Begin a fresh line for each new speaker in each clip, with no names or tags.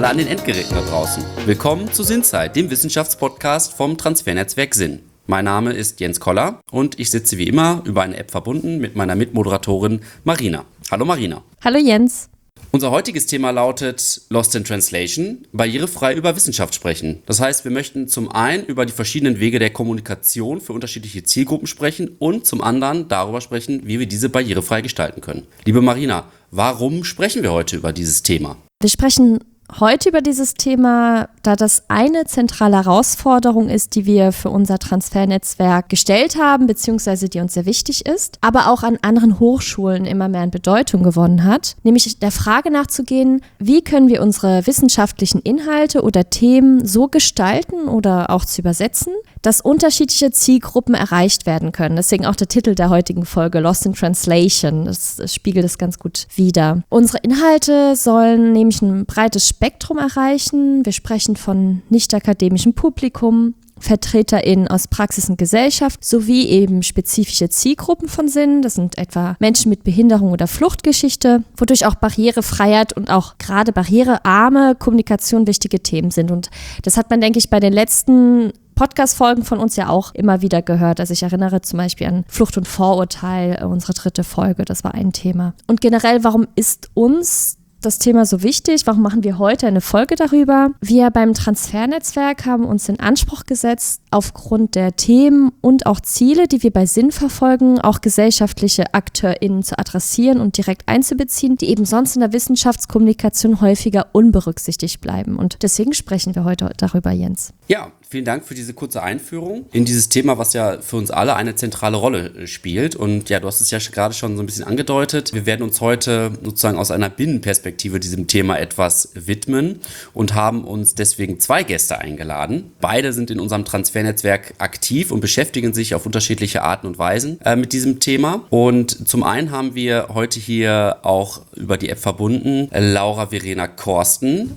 alle an den Endgeräten da draußen. Willkommen zu Sinnzeit, dem Wissenschaftspodcast vom Transfernetzwerk Sinn. Mein Name ist Jens Koller und ich sitze wie immer über eine App verbunden mit meiner Mitmoderatorin Marina. Hallo Marina.
Hallo Jens.
Unser heutiges Thema lautet Lost in Translation, barrierefrei über Wissenschaft sprechen. Das heißt, wir möchten zum einen über die verschiedenen Wege der Kommunikation für unterschiedliche Zielgruppen sprechen und zum anderen darüber sprechen, wie wir diese barrierefrei gestalten können. Liebe Marina, warum sprechen wir heute über dieses Thema?
Wir sprechen heute über dieses Thema, da das eine zentrale Herausforderung ist, die wir für unser Transfernetzwerk gestellt haben, beziehungsweise die uns sehr wichtig ist, aber auch an anderen Hochschulen immer mehr an Bedeutung gewonnen hat, nämlich der Frage nachzugehen, wie können wir unsere wissenschaftlichen Inhalte oder Themen so gestalten oder auch zu übersetzen, dass unterschiedliche Zielgruppen erreicht werden können. Deswegen auch der Titel der heutigen Folge, Lost in Translation, das spiegelt es ganz gut wider. Unsere Inhalte sollen nämlich ein breites Spektrum erreichen. Wir sprechen von nicht-akademischem Publikum, VertreterInnen aus Praxis und Gesellschaft sowie eben spezifische Zielgruppen von Sinn. Das sind etwa Menschen mit Behinderung oder Fluchtgeschichte, wodurch auch Barrierefreiheit und auch gerade barrierearme Kommunikation wichtige Themen sind. Und das hat man, denke ich, bei den letzten Podcast-Folgen von uns ja auch immer wieder gehört. Also ich erinnere zum Beispiel an Flucht und Vorurteil, unsere 3. Folge, das war ein Thema. Und generell, warum ist uns das Thema so wichtig? Warum machen wir heute eine Folge darüber? Wir beim Transfernetzwerk haben uns in Anspruch gesetzt, aufgrund der Themen und auch Ziele, die wir bei Sinn verfolgen, auch gesellschaftliche AkteurInnen zu adressieren und direkt einzubeziehen, die eben sonst in der Wissenschaftskommunikation häufiger unberücksichtigt bleiben. Und deswegen sprechen wir heute darüber, Jens.
Ja, vielen Dank für diese kurze Einführung in dieses Thema, was ja für uns alle eine zentrale Rolle spielt. Und ja, du hast es ja gerade schon so ein bisschen angedeutet. Wir werden uns heute sozusagen aus einer Binnenperspektive diesem Thema etwas widmen und haben uns deswegen 2 Gäste eingeladen. Beide sind in unserem Transfernetzwerk aktiv und beschäftigen sich auf unterschiedliche Arten und Weisen mit diesem Thema. Und zum einen haben wir heute hier auch über die App verbunden Laura Verena Korsten,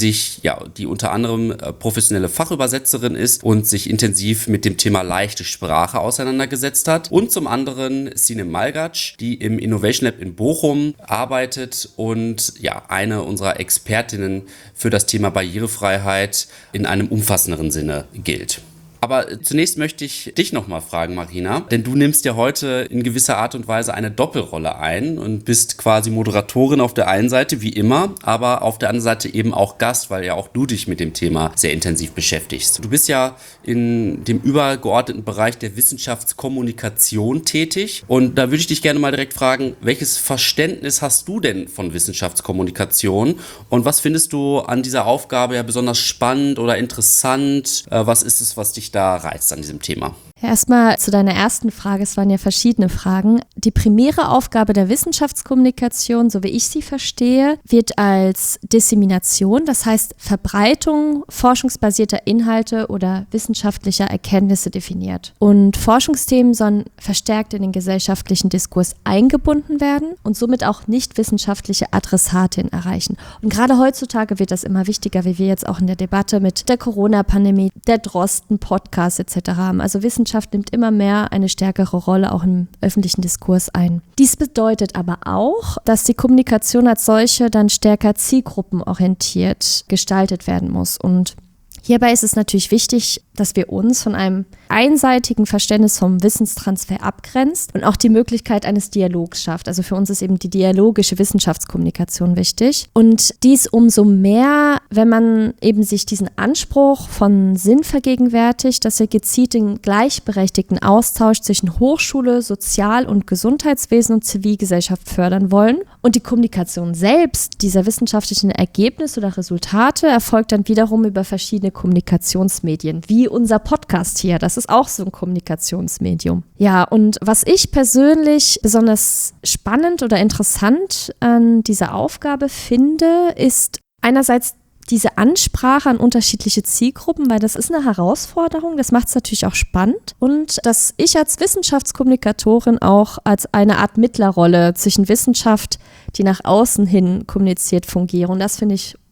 die unter anderem professionelle Fachübersetzerin ist und sich intensiv mit dem Thema leichte Sprache auseinandergesetzt hat. Und zum anderen Sinem Malgac, die im Innovation Lab in Bochum arbeitet und ja, eine unserer Expertinnen für das Thema Barrierefreiheit in einem umfassenderen Sinne gilt. Aber zunächst möchte ich dich nochmal fragen, Marina, denn du nimmst ja heute in gewisser Art und Weise eine Doppelrolle ein und bist quasi Moderatorin auf der einen Seite, wie immer, aber auf der anderen Seite eben auch Gast, weil ja auch du dich mit dem Thema sehr intensiv beschäftigst. Du bist ja in dem übergeordneten Bereich der Wissenschaftskommunikation tätig und da würde ich dich gerne mal direkt fragen, welches Verständnis hast du denn von Wissenschaftskommunikation und was findest du an dieser Aufgabe ja besonders spannend oder interessant? Was ist es, was dich da reizt an diesem Thema?
Ja, erstmal zu deiner ersten Frage, es waren ja verschiedene Fragen. Die primäre Aufgabe der Wissenschaftskommunikation, so wie ich sie verstehe, wird als Dissemination, das heißt Verbreitung forschungsbasierter Inhalte oder wissenschaftlicher Erkenntnisse definiert. Und Forschungsthemen sollen verstärkt in den gesellschaftlichen Diskurs eingebunden werden und somit auch nicht wissenschaftliche Adressatin erreichen. Und gerade heutzutage wird das immer wichtiger, wie wir jetzt auch in der Debatte mit der Corona-Pandemie, der Drosten-Podcast etc. haben. Also Wissenschaft nimmt immer mehr eine stärkere Rolle auch im öffentlichen Diskurs ein. Dies bedeutet aber auch, dass die Kommunikation als solche dann stärker zielgruppenorientiert gestaltet werden muss. Und hierbei ist es natürlich wichtig, dass wir uns von einem einseitigen Verständnis vom Wissenstransfer abgrenzt und auch die Möglichkeit eines Dialogs schafft. Also für uns ist eben die dialogische Wissenschaftskommunikation wichtig. Und dies umso mehr, wenn man eben sich diesen Anspruch von Sinn vergegenwärtigt, dass wir gezielt den gleichberechtigten Austausch zwischen Hochschule, Sozial- und Gesundheitswesen und Zivilgesellschaft fördern wollen. Und die Kommunikation selbst dieser wissenschaftlichen Ergebnisse oder Resultate erfolgt dann wiederum über verschiedene Kommunikationsmedien, wie unser Podcast hier. Das ist auch so ein Kommunikationsmedium. Ja, und was ich persönlich besonders spannend oder interessant an dieser Aufgabe finde, ist einerseits diese Ansprache an unterschiedliche Zielgruppen, weil das ist eine Herausforderung, das macht es natürlich auch spannend und dass ich als Wissenschaftskommunikatorin auch als eine Art Mittlerrolle zwischen Wissenschaft, die nach außen hin kommuniziert, fungiere und das finde ich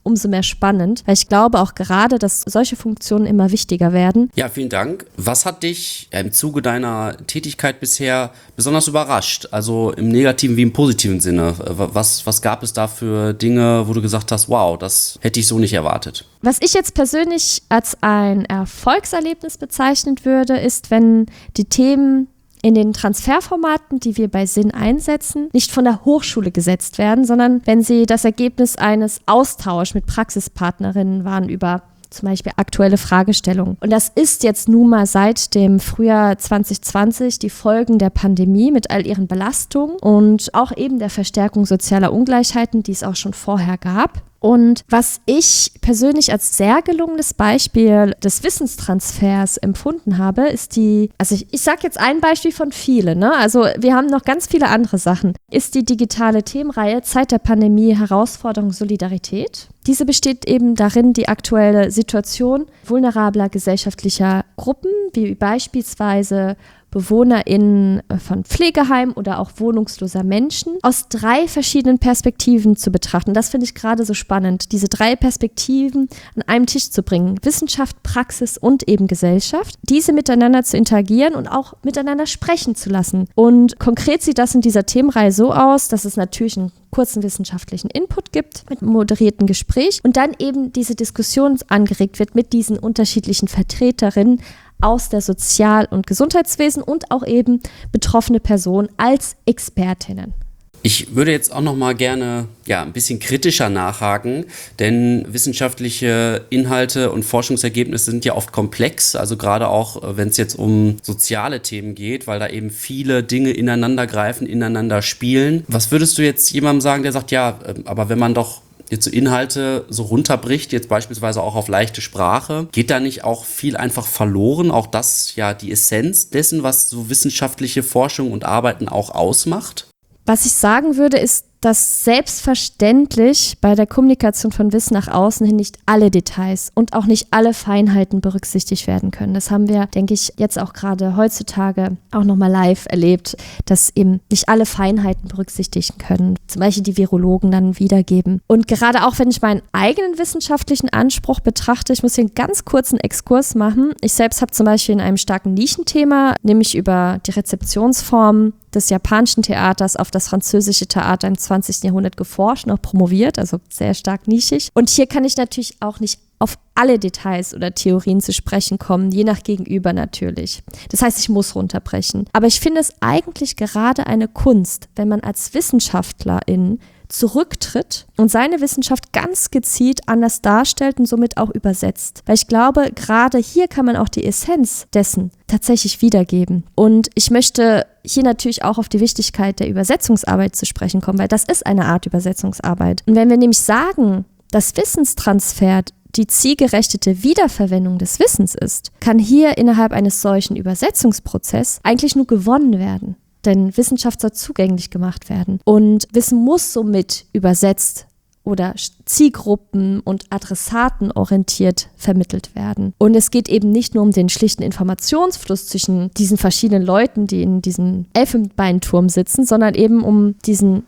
umso mehr spannend, weil ich glaube auch gerade, dass solche Funktionen immer wichtiger werden.
Ja, vielen Dank. Was hat dich im Zuge deiner Tätigkeit bisher besonders überrascht? Also im negativen wie im positiven Sinne. Was gab es da für Dinge, wo du gesagt hast, wow, das hätte ich so nicht erwartet?
Was ich jetzt persönlich als ein Erfolgserlebnis bezeichnen würde, ist, wenn die Themen in den Transferformaten, die wir bei Sinn einsetzen, nicht von der Hochschule gesetzt werden, sondern wenn sie das Ergebnis eines Austauschs mit Praxispartnerinnen waren über zum Beispiel aktuelle Fragestellungen. Und das ist jetzt nun mal seit dem Frühjahr 2020 die Folgen der Pandemie mit all ihren Belastungen und auch eben der Verstärkung sozialer Ungleichheiten, die es auch schon vorher gab. Und was ich persönlich als sehr gelungenes Beispiel des Wissenstransfers empfunden habe, ist ich sage jetzt ein Beispiel von vielen, ne? Also wir haben noch ganz viele andere Sachen, ist die digitale Themenreihe Zeit der Pandemie, Herausforderung, Solidarität. Diese besteht eben darin, die aktuelle Situation vulnerabler gesellschaftlicher Gruppen, wie beispielsweise BewohnerInnen von Pflegeheimen oder auch wohnungsloser Menschen aus 3 verschiedenen Perspektiven zu betrachten. Das finde ich gerade so spannend, diese 3 Perspektiven an einem Tisch zu bringen. Wissenschaft, Praxis und eben Gesellschaft. Diese miteinander zu interagieren und auch miteinander sprechen zu lassen. Und konkret sieht das in dieser Themenreihe so aus, dass es natürlich einen kurzen wissenschaftlichen Input gibt mit moderierten Gespräch und dann eben diese Diskussion angeregt wird mit diesen unterschiedlichen Vertreterinnen aus der Sozial- und Gesundheitswesen und auch eben betroffene Personen als Expertinnen.
Ich würde jetzt auch noch mal gerne ein bisschen kritischer nachhaken, denn wissenschaftliche Inhalte und Forschungsergebnisse sind ja oft komplex, also gerade auch, wenn es jetzt um soziale Themen geht, weil da eben viele Dinge ineinander greifen, ineinander spielen. Was würdest du jetzt jemandem sagen, der sagt, ja, aber wenn man doch jetzt so Inhalte so runterbricht, jetzt beispielsweise auch auf leichte Sprache, geht da nicht auch viel einfach verloren? Auch das ja die Essenz dessen, was so wissenschaftliche Forschung und Arbeiten auch ausmacht?
Was ich sagen würde, ist, dass selbstverständlich bei der Kommunikation von Wissen nach außen hin nicht alle Details und auch nicht alle Feinheiten berücksichtigt werden können. Das haben wir, denke ich, jetzt auch gerade heutzutage auch nochmal live erlebt, dass eben nicht alle Feinheiten berücksichtigen können, zum Beispiel die Virologen dann wiedergeben. Und gerade auch, wenn ich meinen eigenen wissenschaftlichen Anspruch betrachte, ich muss hier einen ganz kurzen Exkurs machen. Ich selbst habe zum Beispiel in einem starken Nischenthema, nämlich über die Rezeptionsform des japanischen Theaters auf das französische Theater im 20. Jahrhundert geforscht, noch promoviert, also sehr stark nischig. Und hier kann ich natürlich auch nicht auf alle Details oder Theorien zu sprechen kommen, je nach Gegenüber natürlich. Das heißt, ich muss runterbrechen. Aber ich finde es eigentlich gerade eine Kunst, wenn man als Wissenschaftlerin zurücktritt und seine Wissenschaft ganz gezielt anders darstellt und somit auch übersetzt. Weil ich glaube, gerade hier kann man auch die Essenz dessen tatsächlich wiedergeben. Und ich möchte hier natürlich auch auf die Wichtigkeit der Übersetzungsarbeit zu sprechen kommen, weil das ist eine Art Übersetzungsarbeit. Und wenn wir nämlich sagen, dass Wissenstransfer die zielgerechte Wiederverwendung des Wissens ist, kann hier innerhalb eines solchen Übersetzungsprozesses eigentlich nur gewonnen werden. Denn Wissenschaft soll zugänglich gemacht werden. Und Wissen muss somit übersetzt oder Zielgruppen- und Adressatenorientiert vermittelt werden. Und es geht eben nicht nur um den schlichten Informationsfluss zwischen diesen verschiedenen Leuten, die in diesem Elfenbeinturm sitzen, sondern eben um diesen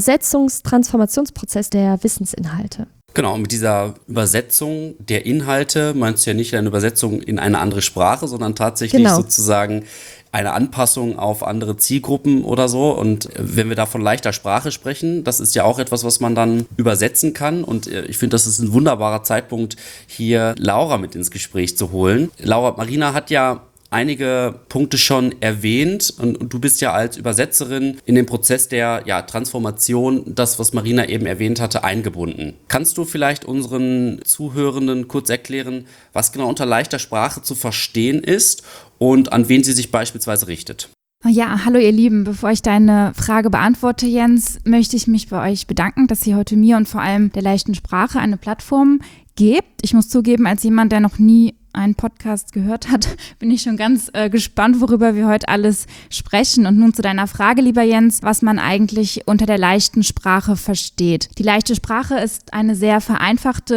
Transformationsprozess der Wissensinhalte.
Genau, mit dieser Übersetzung der Inhalte meinst du ja nicht eine Übersetzung in eine andere Sprache, sondern tatsächlich sozusagen eine Anpassung auf andere Zielgruppen oder so. Und wenn wir da von leichter Sprache sprechen, das ist ja auch etwas, was man dann übersetzen kann. Und ich finde, das ist ein wunderbarer Zeitpunkt, hier Laura mit ins Gespräch zu holen. Laura, Marina hat ja einige Punkte schon erwähnt und du bist ja als Übersetzerin in den Prozess der Transformation, das, was Marina eben erwähnt hatte, eingebunden. Kannst du vielleicht unseren Zuhörenden kurz erklären, was genau unter leichter Sprache zu verstehen ist und an wen sie sich beispielsweise richtet?
Ja, hallo ihr Lieben. Bevor ich deine Frage beantworte, Jens, möchte ich mich bei euch bedanken, dass ihr heute mir und vor allem der leichten Sprache eine Plattform gebt. Ich muss zugeben, als jemand, der noch nie einen Podcast gehört hat, bin ich schon ganz gespannt, worüber wir heute alles sprechen. Und nun zu deiner Frage, lieber Jens, was man eigentlich unter der leichten Sprache versteht. Die leichte Sprache ist eine sehr vereinfachte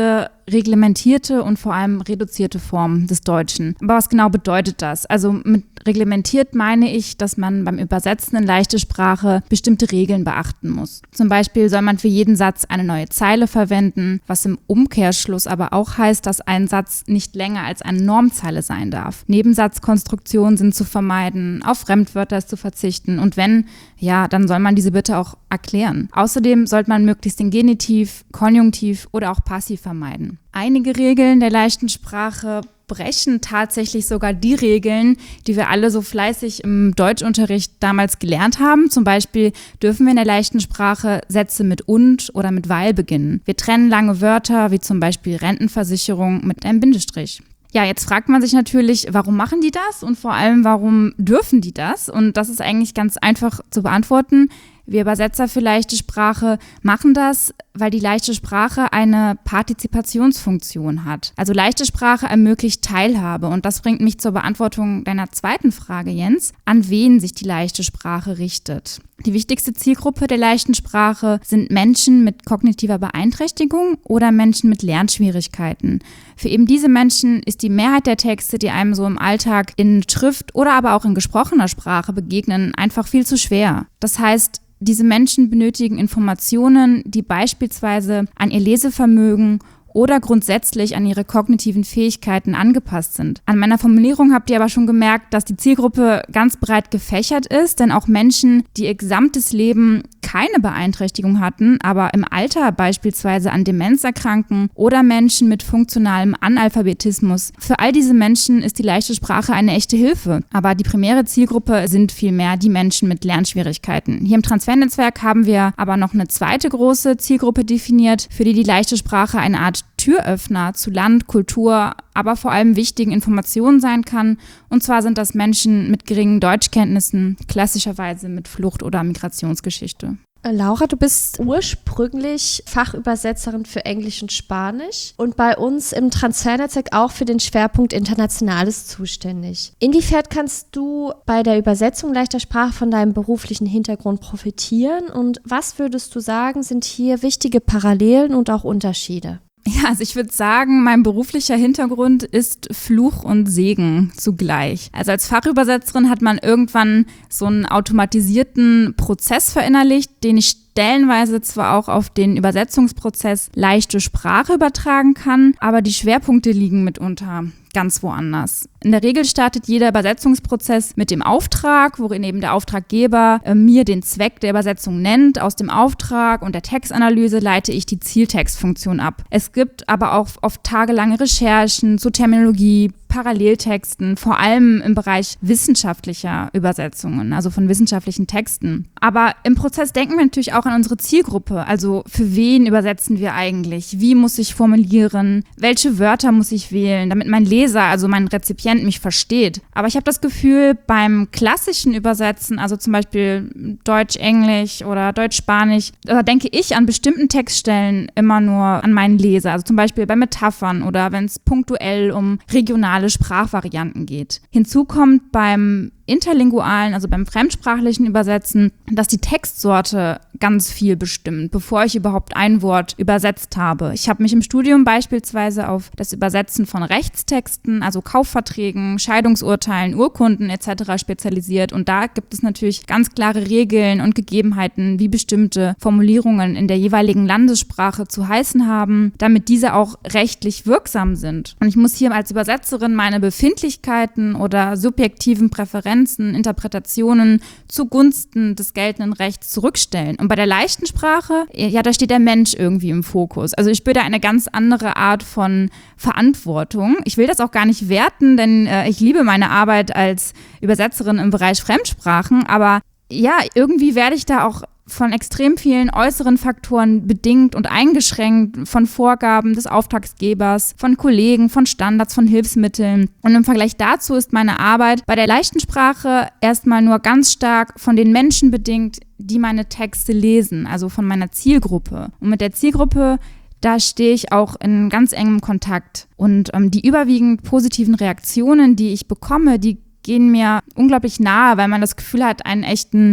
reglementierte und vor allem reduzierte Form des Deutschen. Aber was genau bedeutet das? Also mit reglementiert meine ich, dass man beim Übersetzen in leichte Sprache bestimmte Regeln beachten muss. Zum Beispiel soll man für jeden Satz eine neue Zeile verwenden, was im Umkehrschluss aber auch heißt, dass ein Satz nicht länger als eine Normzeile sein darf. Nebensatzkonstruktionen sind zu vermeiden, auf Fremdwörter ist zu verzichten und wenn, ja, dann soll man diese bitte auch erklären. Außerdem sollte man möglichst den Genitiv, Konjunktiv oder auch Passiv vermeiden. Einige Regeln der leichten Sprache brechen tatsächlich sogar die Regeln, die wir alle so fleißig im Deutschunterricht damals gelernt haben. Zum Beispiel dürfen wir in der leichten Sprache Sätze mit und oder mit weil beginnen. Wir trennen lange Wörter, wie zum Beispiel Rentenversicherung, mit einem Bindestrich. Ja, jetzt fragt man sich natürlich, warum machen die das und vor allem, warum dürfen die das? Und das ist eigentlich ganz einfach zu beantworten. Wir Übersetzer für leichte Sprache machen das, weil die leichte Sprache eine Partizipationsfunktion hat. Also leichte Sprache ermöglicht Teilhabe und das bringt mich zur Beantwortung deiner zweiten Frage, Jens, an wen sich die leichte Sprache richtet. Die wichtigste Zielgruppe der leichten Sprache sind Menschen mit kognitiver Beeinträchtigung oder Menschen mit Lernschwierigkeiten. Für eben diese Menschen ist die Mehrheit der Texte, die einem so im Alltag in Schrift oder aber auch in gesprochener Sprache begegnen, einfach viel zu schwer. Das heißt, diese Menschen benötigen Informationen, die beispielsweise an ihr Lesevermögen oder grundsätzlich an ihre kognitiven Fähigkeiten angepasst sind. An meiner Formulierung habt ihr aber schon gemerkt, dass die Zielgruppe ganz breit gefächert ist, denn auch Menschen, die ihr gesamtes Leben keine Beeinträchtigung hatten, aber im Alter beispielsweise an Demenz erkranken oder Menschen mit funktionalem Analphabetismus. Für all diese Menschen ist die leichte Sprache eine echte Hilfe. Aber die primäre Zielgruppe sind vielmehr die Menschen mit Lernschwierigkeiten. Hier im Transfernetzwerk haben wir aber noch eine zweite große Zielgruppe definiert, für die die leichte Sprache eine Art Türöffner zu Land, Kultur, aber vor allem wichtigen Informationen sein kann. Und zwar sind das Menschen mit geringen Deutschkenntnissen, klassischerweise mit Flucht- oder Migrationsgeschichte.
Laura, du bist ursprünglich Fachübersetzerin für Englisch und Spanisch und bei uns im Transfernetzwerk auch für den Schwerpunkt Internationales zuständig. Inwiefern kannst du bei der Übersetzung leichter Sprache von deinem beruflichen Hintergrund profitieren und was würdest du sagen, sind hier wichtige Parallelen und auch Unterschiede?
Ja, also ich würde sagen, mein beruflicher Hintergrund ist Fluch und Segen zugleich. Also als Fachübersetzerin hat man irgendwann so einen automatisierten Prozess verinnerlicht, den ich stellenweise zwar auch auf den Übersetzungsprozess leichte Sprache übertragen kann, aber die Schwerpunkte liegen mitunter ganz woanders. In der Regel startet jeder Übersetzungsprozess mit dem Auftrag, worin eben der Auftraggeber mir den Zweck der Übersetzung nennt. Aus dem Auftrag und der Textanalyse leite ich die Zieltextfunktion ab. Es gibt aber auch oft tagelange Recherchen zu Terminologie, Paralleltexten, vor allem im Bereich wissenschaftlicher Übersetzungen, also von wissenschaftlichen Texten. Aber im Prozess denken wir natürlich auch an unsere Zielgruppe, also für wen übersetzen wir eigentlich? Wie muss ich formulieren? Welche Wörter muss ich wählen, damit mein Leser, also mein Rezipient mich versteht? Aber ich habe das Gefühl, beim klassischen Übersetzen, also zum Beispiel Deutsch-Englisch oder Deutsch-Spanisch, da denke ich an bestimmten Textstellen immer nur an meinen Leser, also zum Beispiel bei Metaphern oder wenn es punktuell um regionale Sprachvarianten geht. Hinzu kommt beim interlingualen, also beim fremdsprachlichen Übersetzen, dass die Textsorte ganz viel bestimmt, bevor ich überhaupt ein Wort übersetzt habe. Ich habe mich im Studium beispielsweise auf das Übersetzen von Rechtstexten, also Kaufverträgen, Scheidungsurteilen, Urkunden etc. spezialisiert und da gibt es natürlich ganz klare Regeln und Gegebenheiten, wie bestimmte Formulierungen in der jeweiligen Landessprache zu heißen haben, damit diese auch rechtlich wirksam sind. Und ich muss hier als Übersetzerin meine Befindlichkeiten oder subjektiven Präferenzen, Interpretationen zugunsten des geltenden Rechts zurückstellen. Und bei der leichten Sprache, ja, da steht der Mensch irgendwie im Fokus. Also ich spüre da eine ganz andere Art von Verantwortung. Ich will das auch gar nicht werten, denn ich liebe meine Arbeit als Übersetzerin im Bereich Fremdsprachen, aber ja, irgendwie werde ich da auch von extrem vielen äußeren Faktoren bedingt und eingeschränkt, von Vorgaben des Auftraggebers, von Kollegen, von Standards, von Hilfsmitteln. Und im Vergleich dazu ist meine Arbeit bei der leichten Sprache erstmal nur ganz stark von den Menschen bedingt, die meine Texte lesen, also von meiner Zielgruppe. Und mit der Zielgruppe, da stehe ich auch in ganz engem Kontakt. Und die überwiegend positiven Reaktionen, die ich bekomme, die gehen mir unglaublich nahe, weil man das Gefühl hat, einen echten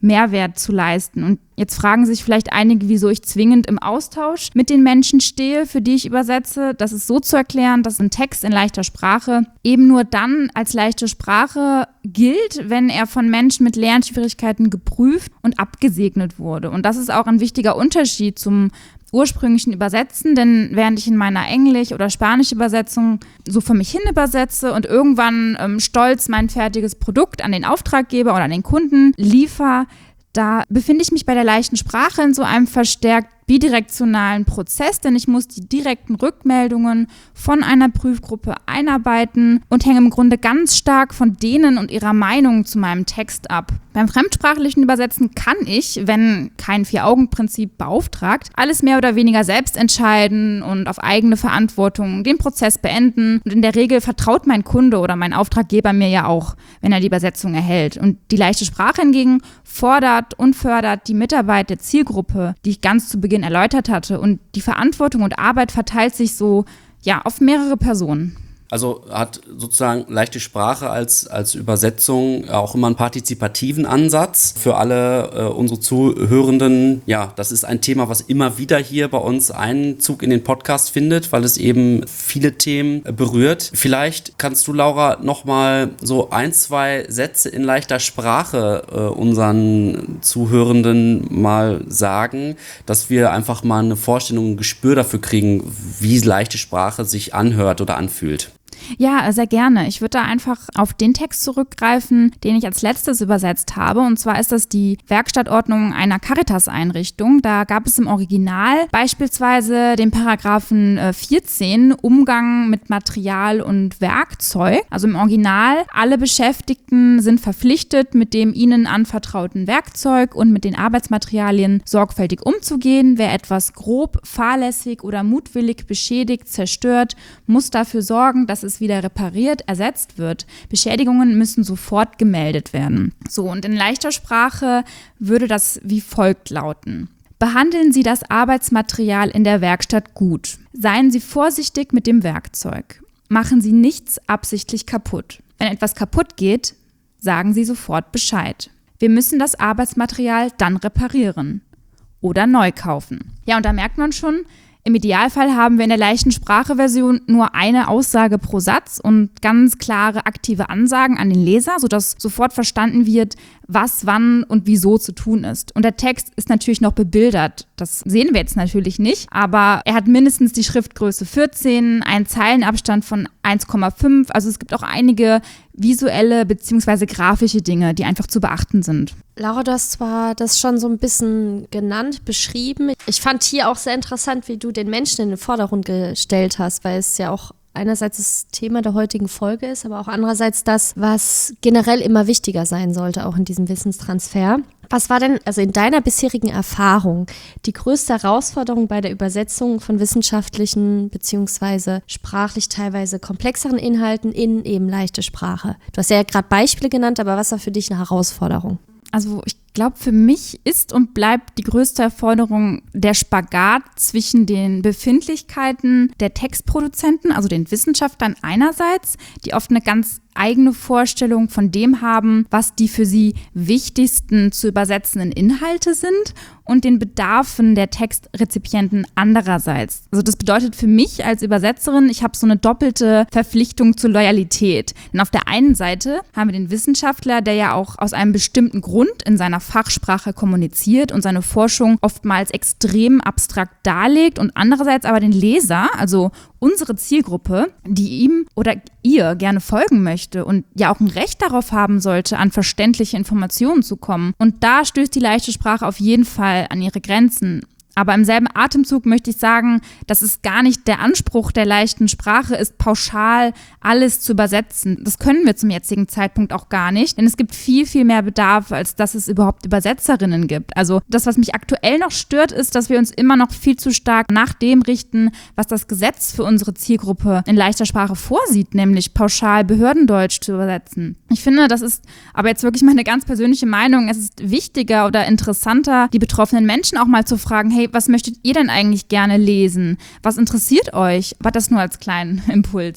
Mehrwert zu leisten. Und jetzt fragen sich vielleicht einige, wieso ich zwingend im Austausch mit den Menschen stehe, für die ich übersetze. Das ist so zu erklären, dass ein Text in leichter Sprache eben nur dann als leichte Sprache gilt, wenn er von Menschen mit Lernschwierigkeiten geprüft und abgesegnet wurde. Und das ist auch ein wichtiger Unterschied zum ursprünglichen Übersetzen, denn während ich in meiner Englisch- oder Spanisch-Übersetzung so vor mich hin übersetze und irgendwann stolz mein fertiges Produkt an den Auftraggeber oder an den Kunden liefere, da befinde ich mich bei der leichten Sprache in so einem verstärkt bidirektionalen Prozess, denn ich muss die direkten Rückmeldungen von einer Prüfgruppe einarbeiten und hänge im Grunde ganz stark von denen und ihrer Meinung zu meinem Text ab. Beim fremdsprachlichen Übersetzen kann ich, wenn kein Vier-Augen-Prinzip beauftragt, alles mehr oder weniger selbst entscheiden und auf eigene Verantwortung den Prozess beenden. Und in der Regel vertraut mein Kunde oder mein Auftraggeber mir ja auch, wenn er die Übersetzung erhält. Und die leichte Sprache hingegen fordert und fördert die Mitarbeit der Zielgruppe, die ich ganz zu Beginn erläutert hatte. Und die Verantwortung und Arbeit verteilt sich so auf mehrere Personen.
Also hat sozusagen leichte Sprache als Übersetzung auch immer einen partizipativen Ansatz für alle unsere Zuhörenden. Ja, das ist ein Thema, was immer wieder hier bei uns Einzug in den Podcast findet, weil es eben viele Themen berührt. Vielleicht kannst du, Laura, nochmal so 1, 2 Sätze in leichter Sprache unseren Zuhörenden mal sagen, dass wir einfach mal eine Vorstellung, ein Gespür dafür kriegen, wie leichte Sprache sich anhört oder anfühlt.
Ja, sehr gerne. Ich würde da einfach auf den Text zurückgreifen, den ich als letztes übersetzt habe. Und zwar ist das die Werkstattordnung einer Caritas-Einrichtung. Da gab es im Original beispielsweise den Paragraphen 14, Umgang mit Material und Werkzeug. Also im Original, alle Beschäftigten sind verpflichtet, mit dem ihnen anvertrauten Werkzeug und mit den Arbeitsmaterialien sorgfältig umzugehen. Wer etwas grob, fahrlässig oder mutwillig beschädigt, zerstört, muss dafür sorgen, dass es wieder repariert, ersetzt wird. Beschädigungen müssen sofort gemeldet werden. So, und in leichter Sprache würde das wie folgt lauten. Behandeln Sie das Arbeitsmaterial in der Werkstatt gut. Seien Sie vorsichtig mit dem Werkzeug. Machen Sie nichts absichtlich kaputt. Wenn etwas kaputt geht, sagen Sie sofort Bescheid. Wir müssen das Arbeitsmaterial dann reparieren oder neu kaufen. Ja, und da merkt man schon, im Idealfall haben wir in der leichten Sprache-Version nur eine Aussage pro Satz und ganz klare aktive Ansagen an den Leser, sodass sofort verstanden wird, was, wann und wieso zu tun ist. Und der Text ist natürlich noch bebildert. Das sehen wir jetzt natürlich nicht, aber er hat mindestens die Schriftgröße 14, einen Zeilenabstand von 1,5. Also es gibt auch einige visuelle bzw. grafische Dinge, die einfach zu beachten sind.
Laura, du hast zwar das schon so ein bisschen genannt, beschrieben. Ich fand hier auch sehr interessant, wie du den Menschen in den Vordergrund gestellt hast, weil es ja auch einerseits das Thema der heutigen Folge ist, aber auch andererseits das, was generell immer wichtiger sein sollte, auch in diesem Wissenstransfer. Was war denn, also in deiner bisherigen Erfahrung, die größte Herausforderung bei der Übersetzung von wissenschaftlichen beziehungsweise sprachlich teilweise komplexeren Inhalten in eben leichte Sprache? Du hast ja gerade Beispiele genannt, aber was war für dich eine Herausforderung?
Also ich glaube, für mich ist und bleibt die größte Herausforderung der Spagat zwischen den Befindlichkeiten der Textproduzenten, also den Wissenschaftlern einerseits, die oft eine ganz eigene Vorstellung von dem haben, was die für sie wichtigsten zu übersetzenden Inhalte sind, und den Bedarfen der Textrezipienten andererseits. Also das bedeutet für mich als Übersetzerin, ich habe so eine doppelte Verpflichtung zur Loyalität. Denn auf der einen Seite haben wir den Wissenschaftler, der ja auch aus einem bestimmten Grund in seiner Fachsprache kommuniziert und seine Forschung oftmals extrem abstrakt darlegt, und andererseits aber den Leser, also unsere Zielgruppe, die ihm oder ihr gerne folgen möchte und ja auch ein Recht darauf haben sollte, an verständliche Informationen zu kommen. Und da stößt die leichte Sprache auf jeden Fall an ihre Grenzen. Aber im selben Atemzug möchte ich sagen, dass es gar nicht der Anspruch der leichten Sprache ist, pauschal alles zu übersetzen. Das können wir zum jetzigen Zeitpunkt auch gar nicht, denn es gibt viel, viel mehr Bedarf, als dass es überhaupt Übersetzerinnen gibt. Also das, was mich aktuell noch stört, ist, dass wir uns immer noch viel zu stark nach dem richten, was das Gesetz für unsere Zielgruppe in leichter Sprache vorsieht, nämlich pauschal Behördendeutsch zu übersetzen. Ich finde, das ist aber jetzt wirklich meine ganz persönliche Meinung, es ist wichtiger oder interessanter, die betroffenen Menschen auch mal zu fragen, hey, was möchtet ihr denn eigentlich gerne lesen? Was interessiert euch? Aber das nur als kleinen Impuls.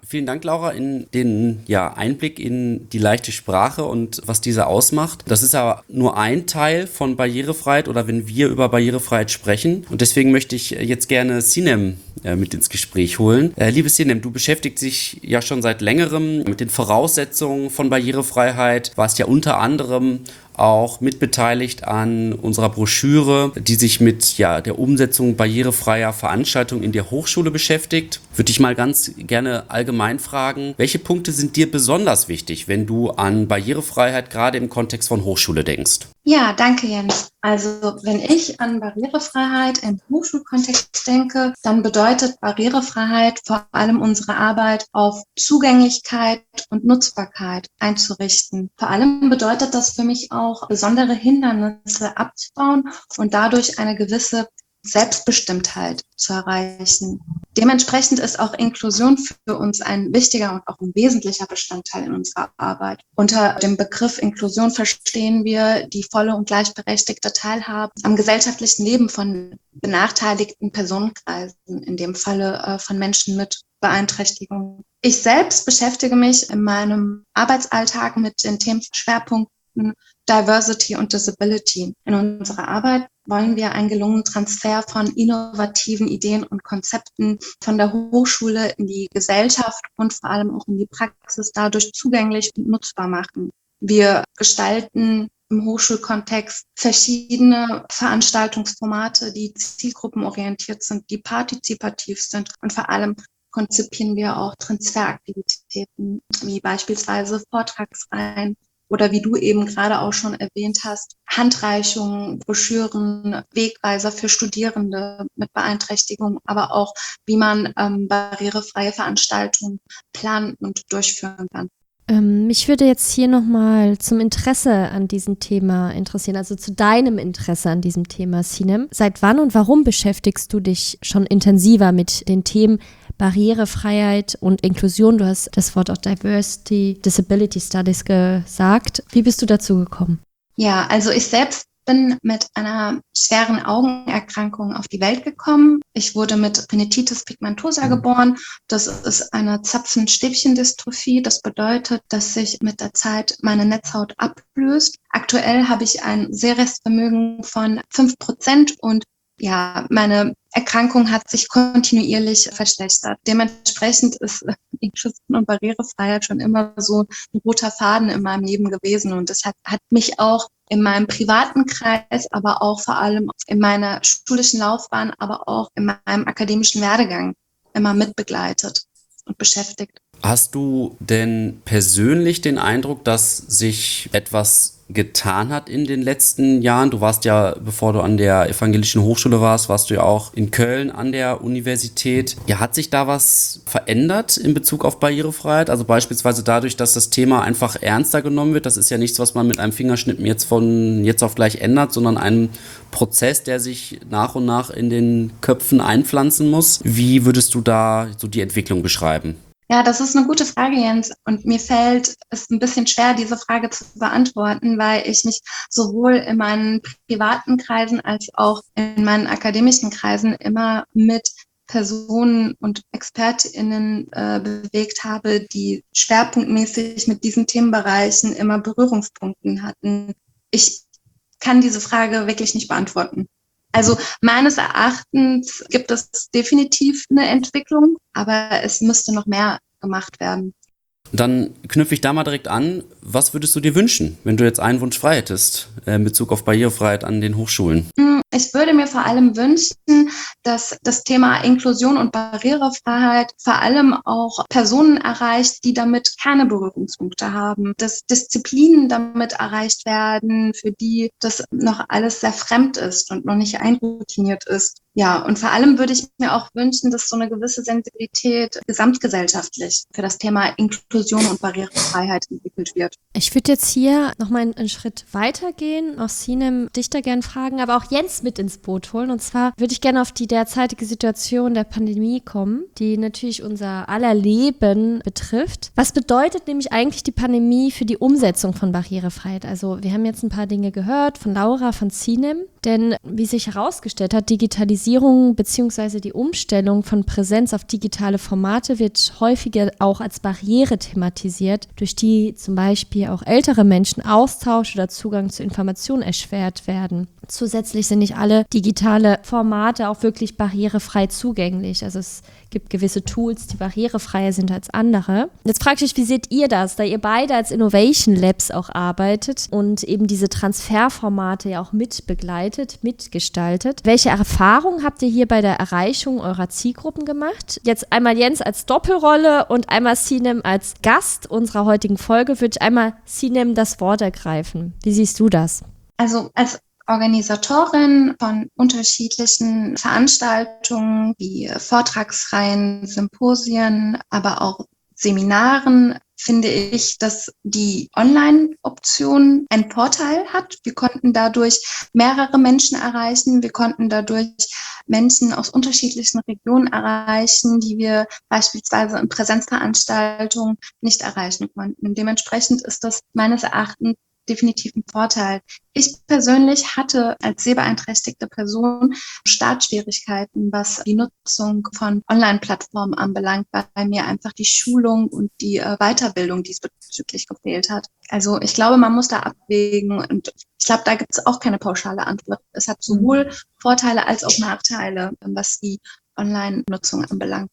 Vielen Dank, Laura, in den Einblick in die leichte Sprache und was diese ausmacht. Das ist ja nur ein Teil von Barrierefreiheit oder wenn wir über Barrierefreiheit sprechen. Und deswegen möchte ich jetzt gerne Sinem mit ins Gespräch holen. Liebe Sinem, du beschäftigst dich ja schon seit längerem mit den Voraussetzungen von Barrierefreiheit, warst ja unter anderem auch mitbeteiligt an unserer Broschüre, die sich mit der Umsetzung barrierefreier Veranstaltungen in der Hochschule beschäftigt. Würde ich mal ganz gerne allgemein fragen, welche Punkte sind dir besonders wichtig, wenn du an Barrierefreiheit gerade im Kontext von Hochschule denkst?
Ja, danke Jens. Also wenn ich an Barrierefreiheit im Hochschulkontext denke, dann bedeutet Barrierefreiheit vor allem unsere Arbeit auf Zugänglichkeit und Nutzbarkeit einzurichten. Vor allem bedeutet das für mich auch, besondere Hindernisse abzubauen und dadurch eine gewisse Selbstbestimmtheit zu erreichen. Dementsprechend ist auch Inklusion für uns ein wichtiger und auch ein wesentlicher Bestandteil in unserer Arbeit. Unter dem Begriff Inklusion verstehen wir die volle und gleichberechtigte Teilhabe am gesellschaftlichen Leben von benachteiligten Personenkreisen, in dem Falle von Menschen mit Beeinträchtigung. Ich selbst beschäftige mich in meinem Arbeitsalltag mit den Themenschwerpunkten Diversity und Disability. In unserer Arbeit wollen wir einen gelungenen Transfer von innovativen Ideen und Konzepten von der Hochschule in die Gesellschaft und vor allem auch in die Praxis dadurch zugänglich und nutzbar machen. Wir gestalten im Hochschulkontext verschiedene Veranstaltungsformate, die zielgruppenorientiert sind, die partizipativ sind und vor allem konzipieren wir auch Transferaktivitäten, wie beispielsweise Vortragsreihen oder wie du eben gerade auch schon erwähnt hast, Handreichungen, Broschüren, Wegweiser für Studierende mit Beeinträchtigung, aber auch, wie man barrierefreie Veranstaltungen planen und durchführen kann.
Mich würde jetzt hier nochmal zum Interesse an diesem Thema interessieren, also zu deinem Interesse an diesem Thema, Sinem. Seit wann und warum beschäftigst du dich schon intensiver mit den Themen Barrierefreiheit und Inklusion? Du hast das Wort auch Diversity, Disability Studies gesagt. Wie bist du dazu gekommen?
Ja, also ich selbst bin mit einer schweren Augenerkrankung auf die Welt gekommen. Ich wurde mit Retinitis pigmentosa geboren. Das ist eine Zapfen-Stäbchen-Dystrophie. Das bedeutet, dass sich mit der Zeit meine Netzhaut ablöst. Aktuell habe ich ein Sehrestvermögen von 5% und meine Erkrankung hat sich kontinuierlich verschlechtert. Dementsprechend ist Inklusion und Barrierefreiheit schon immer so ein roter Faden in meinem Leben gewesen. Und das hat mich auch in meinem privaten Kreis, aber auch vor allem in meiner schulischen Laufbahn, aber auch in meinem akademischen Werdegang immer mitbegleitet und beschäftigt.
Hast du denn persönlich den Eindruck, dass sich etwas getan hat in den letzten Jahren? Du warst ja, bevor du an der Evangelischen Hochschule warst du ja auch in Köln an der Universität. Ja, hat sich da was verändert in Bezug auf Barrierefreiheit? Also beispielsweise dadurch, dass das Thema einfach ernster genommen wird. Das ist ja nichts, was man mit einem Fingerschnippen jetzt von jetzt auf gleich ändert, sondern ein Prozess, der sich nach und nach in den Köpfen einpflanzen muss. Wie würdest du da so die Entwicklung beschreiben?
Ja, das ist eine gute Frage, Jens. Und mir fällt es ein bisschen schwer, diese Frage zu beantworten, weil ich mich sowohl in meinen privaten Kreisen als auch in meinen akademischen Kreisen immer mit Personen und ExpertInnen bewegt habe, die schwerpunktmäßig mit diesen Themenbereichen immer Berührungspunkte hatten. Ich kann diese Frage wirklich nicht beantworten. Also meines Erachtens gibt es definitiv eine Entwicklung, aber es müsste noch mehr gemacht werden.
Dann knüpfe ich da mal direkt an. Was würdest du dir wünschen, wenn du jetzt einen Wunsch frei hättest in Bezug auf Barrierefreiheit an den Hochschulen?
Ich würde mir vor allem wünschen, dass das Thema Inklusion und Barrierefreiheit vor allem auch Personen erreicht, die damit keine Berührungspunkte haben, dass Disziplinen damit erreicht werden, für die das noch alles sehr fremd ist und noch nicht einroutiniert ist. Ja, und vor allem würde ich mir auch wünschen, dass so eine gewisse Sensibilität gesamtgesellschaftlich für das Thema Inklusion und Barrierefreiheit entwickelt wird.
Ich würde jetzt hier nochmal einen Schritt weitergehen, auch Sinem dich da gerne fragen, aber auch Jens mit ins Boot holen. Und zwar würde ich gerne auf die derzeitige Situation der Pandemie kommen, die natürlich unser aller Leben betrifft. Was bedeutet nämlich eigentlich die Pandemie für die Umsetzung von Barrierefreiheit? Also wir haben jetzt ein paar Dinge gehört von Laura, von Sinem, denn wie sich herausgestellt hat, Digitalisierung Digitalisierung bzw. die Umstellung von Präsenz auf digitale Formate wird häufiger auch als Barriere thematisiert, durch die zum Beispiel auch ältere Menschen Austausch oder Zugang zu Informationen erschwert werden. Zusätzlich sind nicht alle digitale Formate auch wirklich barrierefrei zugänglich. Also es gibt gewisse Tools, die barrierefreier sind als andere. Jetzt frage ich euch, wie seht ihr das, da ihr beide als Innovation Labs auch arbeitet und eben diese Transferformate ja auch mitbegleitet, mitgestaltet. Welche Erfahrungen habt ihr hier bei der Erreichung eurer Zielgruppen gemacht? Jetzt einmal Jens als Doppelrolle und einmal Sinem als Gast unserer heutigen Folge. Würde ich einmal Sinem das Wort ergreifen. Wie siehst du das?
Also als Organisatorin von unterschiedlichen Veranstaltungen wie Vortragsreihen, Symposien, aber auch Seminaren finde ich, dass die Online-Option einen Vorteil hat. Wir konnten dadurch mehrere Menschen erreichen. Wir konnten dadurch Menschen aus unterschiedlichen Regionen erreichen, die wir beispielsweise in Präsenzveranstaltungen nicht erreichen konnten. Dementsprechend ist das meines Erachtens definitiv ein Vorteil. Ich persönlich hatte als sehbeeinträchtigte Person Startschwierigkeiten, was die Nutzung von Online-Plattformen anbelangt, weil mir einfach die Schulung und die Weiterbildung diesbezüglich gefehlt hat. Also ich glaube, man muss da abwägen und ich glaube, da gibt es auch keine pauschale Antwort. Es hat sowohl Vorteile als auch Nachteile, was die Online-Nutzung anbelangt.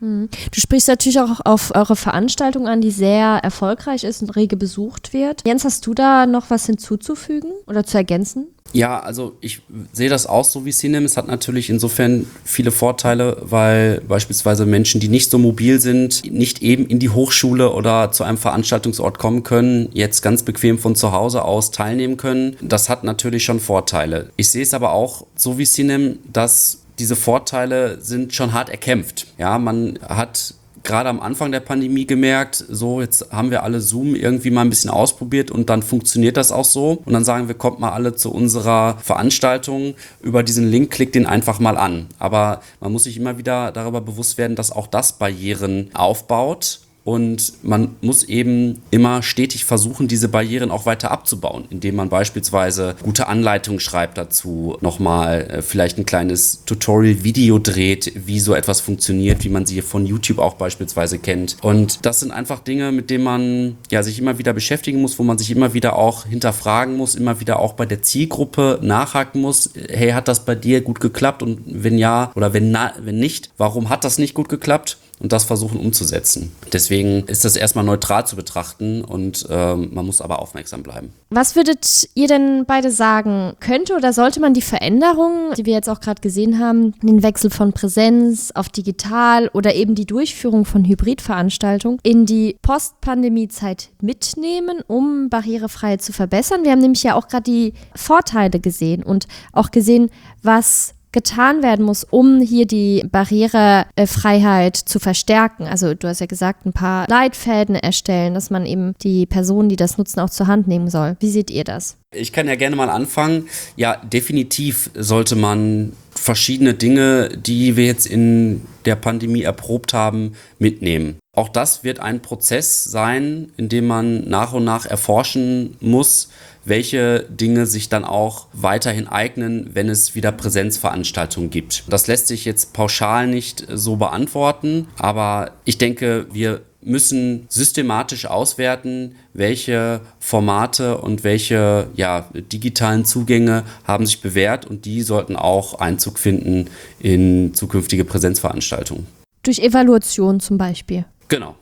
Du sprichst natürlich auch auf eure Veranstaltung an, die sehr erfolgreich ist und rege besucht wird. Jens, hast du da noch was hinzuzufügen oder zu ergänzen?
Ja, also ich sehe das auch so wie Sinem. Es hat natürlich insofern viele Vorteile, weil beispielsweise Menschen, die nicht so mobil sind, nicht eben in die Hochschule oder zu einem Veranstaltungsort kommen können, jetzt ganz bequem von zu Hause aus teilnehmen können. Das hat natürlich schon Vorteile. Ich sehe es aber auch so wie Sinem, dass diese Vorteile sind schon hart erkämpft. Ja, man hat gerade am Anfang der Pandemie gemerkt, so jetzt haben wir alle Zoom irgendwie mal ein bisschen ausprobiert und dann funktioniert das auch so. Und dann sagen wir, kommt mal alle zu unserer Veranstaltung über diesen Link, klickt den einfach mal an. Aber man muss sich immer wieder darüber bewusst werden, dass auch das Barrieren aufbaut. Und man muss eben immer stetig versuchen, diese Barrieren auch weiter abzubauen, indem man beispielsweise gute Anleitungen schreibt dazu, nochmal vielleicht ein kleines Tutorial-Video dreht, wie so etwas funktioniert, wie man sie von YouTube auch beispielsweise kennt. Und das sind einfach Dinge, mit denen man ja sich immer wieder beschäftigen muss, wo man sich immer wieder auch hinterfragen muss, immer wieder auch bei der Zielgruppe nachhaken muss. Hey, hat das bei dir gut geklappt? Und wenn ja oder wenn nicht, warum hat das nicht gut geklappt? Und das versuchen umzusetzen. Deswegen ist das erstmal neutral zu betrachten und man muss aber aufmerksam bleiben.
Was würdet ihr denn beide sagen? Könnte oder sollte man die Veränderungen, die wir jetzt auch gerade gesehen haben, den Wechsel von Präsenz auf digital oder eben die Durchführung von Hybridveranstaltungen in die Post-Pandemie-Zeit mitnehmen, um Barrierefreiheit zu verbessern? Wir haben nämlich ja auch gerade die Vorteile gesehen und auch gesehen, was getan werden muss, um hier die Barrierefreiheit zu verstärken. Also du hast ja gesagt, ein paar Leitfäden erstellen, dass man eben die Personen, die das nutzen, auch zur Hand nehmen soll. Wie seht ihr das?
Ich kann ja gerne mal anfangen. Ja, definitiv sollte man verschiedene Dinge, die wir jetzt in der Pandemie erprobt haben, mitnehmen. Auch das wird ein Prozess sein, in dem man nach und nach erforschen muss, welche Dinge sich dann auch weiterhin eignen, wenn es wieder Präsenzveranstaltungen gibt. Das lässt sich jetzt pauschal nicht so beantworten, aber ich denke, wir müssen systematisch auswerten, welche Formate und welche digitalen Zugänge haben sich bewährt und die sollten auch Einzug finden in zukünftige Präsenzveranstaltungen.
Durch Evaluation zum Beispiel.
Genau.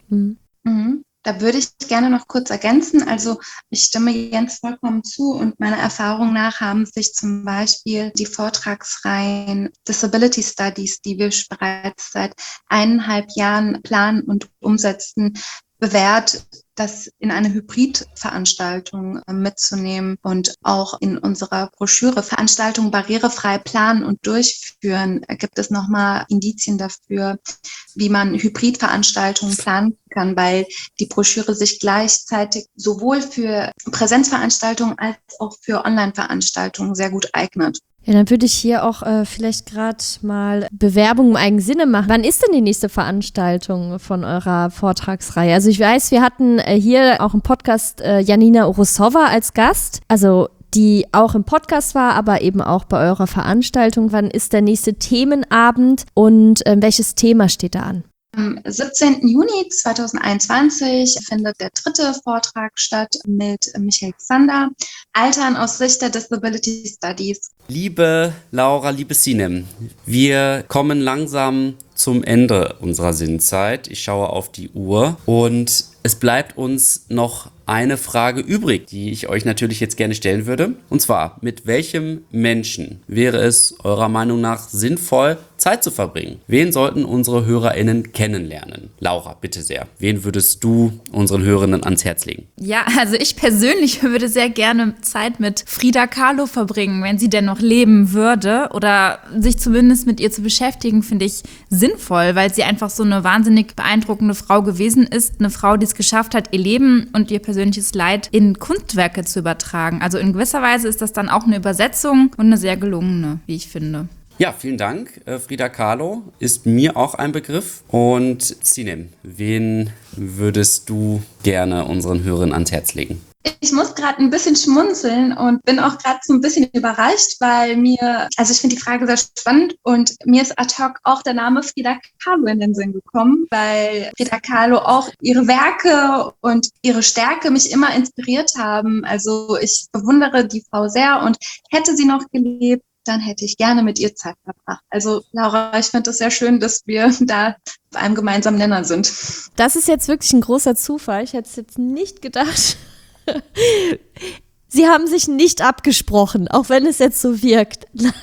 Da würde ich gerne noch kurz ergänzen. Also ich stimme Jens vollkommen zu und meiner Erfahrung nach haben sich zum Beispiel die Vortragsreihen Disability Studies, die wir bereits seit 1,5 Jahren planen und umsetzen, bewährt, das in eine Hybridveranstaltung mitzunehmen und auch in unserer Broschüre Veranstaltungen barrierefrei planen und durchführen, gibt es nochmal Indizien dafür, wie man Hybridveranstaltungen planen kann, weil die Broschüre sich gleichzeitig sowohl für Präsenzveranstaltungen als auch für Online-Veranstaltungen sehr gut eignet.
Ja, dann würde ich hier auch vielleicht gerade mal Bewerbung im eigenen Sinne machen. Wann ist denn die nächste Veranstaltung von eurer Vortragsreihe? Also ich weiß, wir hatten hier auch im Podcast Janina Urusova als Gast. Also die auch im Podcast war, aber eben auch bei eurer Veranstaltung. Wann ist der nächste Themenabend und welches Thema steht da an?
Am 17. Juni 2021 findet der 3. Vortrag statt mit Michael Xander, Altern aus Sicht der Disability Studies.
Liebe Laura, liebe Sinem, wir kommen langsam zum Ende unserer Sinnzeit. Ich schaue auf die Uhr und es bleibt uns noch eine Frage übrig, die ich euch natürlich jetzt gerne stellen würde. Und zwar, mit welchem Menschen wäre es eurer Meinung nach sinnvoll, Zeit zu verbringen? Wen sollten unsere HörerInnen kennenlernen? Laura, bitte sehr. Wen würdest du unseren Hörerinnen ans Herz legen?
Ja, also ich persönlich würde sehr gerne Zeit mit Frida Kahlo verbringen, wenn sie denn noch leben würde. Oder sich zumindest mit ihr zu beschäftigen, finde ich sinnvoll, weil sie einfach so eine wahnsinnig beeindruckende Frau gewesen ist. Eine Frau, die es geschafft hat, ihr Leben und ihr persönliches Leid in Kunstwerke zu übertragen. Also in gewisser Weise ist das dann auch eine Übersetzung und eine sehr gelungene, wie ich finde.
Ja, vielen Dank. Frida Kahlo ist mir auch ein Begriff. Und Sinem, wen würdest du gerne unseren Hörern ans Herz legen?
Ich muss gerade ein bisschen schmunzeln und bin auch gerade so ein bisschen überrascht, weil ich finde die Frage sehr spannend und mir ist ad hoc auch der Name Frida Kahlo in den Sinn gekommen, weil Frida Kahlo auch ihre Werke und ihre Stärke mich immer inspiriert haben. Also ich bewundere die Frau sehr und hätte sie noch gelebt, dann hätte ich gerne mit ihr Zeit verbracht. Also Laura, ich finde es sehr schön, dass wir da auf einem gemeinsamen Nenner sind.
Das ist jetzt wirklich ein großer Zufall. Ich hätte es jetzt nicht gedacht. Sie haben sich nicht abgesprochen, auch wenn es jetzt so wirkt. Nein.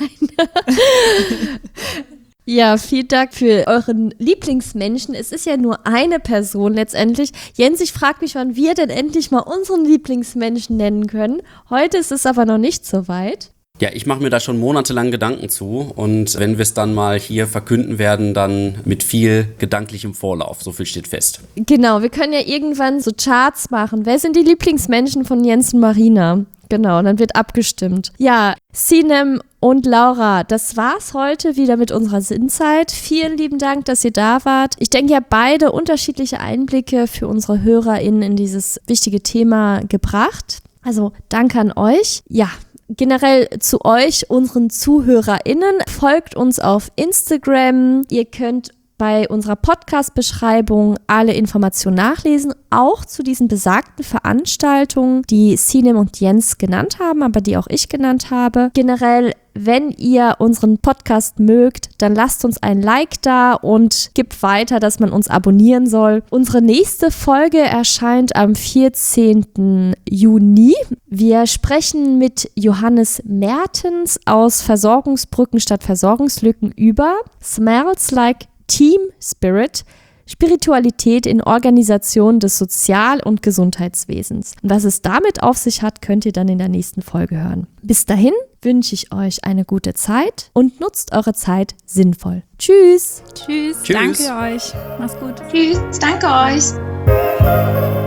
Ja, vielen Dank für euren Lieblingsmenschen. Es ist ja nur eine Person letztendlich. Jens, ich frage mich, wann wir denn endlich mal unseren Lieblingsmenschen nennen können. Heute ist es aber noch nicht so weit.
Ja, ich mache mir da schon monatelang Gedanken zu und wenn wir es dann mal hier verkünden werden, dann mit viel gedanklichem Vorlauf. So viel steht fest.
Genau, wir können ja irgendwann so Charts machen. Wer sind die Lieblingsmenschen von Jens und Marina? Genau, und dann wird abgestimmt. Ja, Sinem und Laura, das war's heute wieder mit unserer Sinnzeit. Vielen lieben Dank, dass ihr da wart. Ich denke, ihr habt beide unterschiedliche Einblicke für unsere HörerInnen in dieses wichtige Thema gebracht. Also danke an euch. Ja, generell zu euch, unseren ZuhörerInnen. Folgt uns auf Instagram. Ihr könnt bei unserer Podcast-Beschreibung alle Informationen nachlesen, auch zu diesen besagten Veranstaltungen, die Sinem und Jens genannt haben, aber die auch ich genannt habe. Generell, wenn ihr unseren Podcast mögt, dann lasst uns ein Like da und gebt weiter, dass man uns abonnieren soll. Unsere nächste Folge erscheint am 14. Juni. Wir sprechen mit Johannes Mertens aus Versorgungsbrücken statt Versorgungslücken über Smells Like Team Spirit, Spiritualität in Organisation des Sozial- und Gesundheitswesens. Und was es damit auf sich hat, könnt ihr dann in der nächsten Folge hören. Bis dahin wünsche ich euch eine gute Zeit und nutzt eure Zeit sinnvoll. Tschüss!
Tschüss. Danke euch. Mach's gut.
Tschüss, danke euch.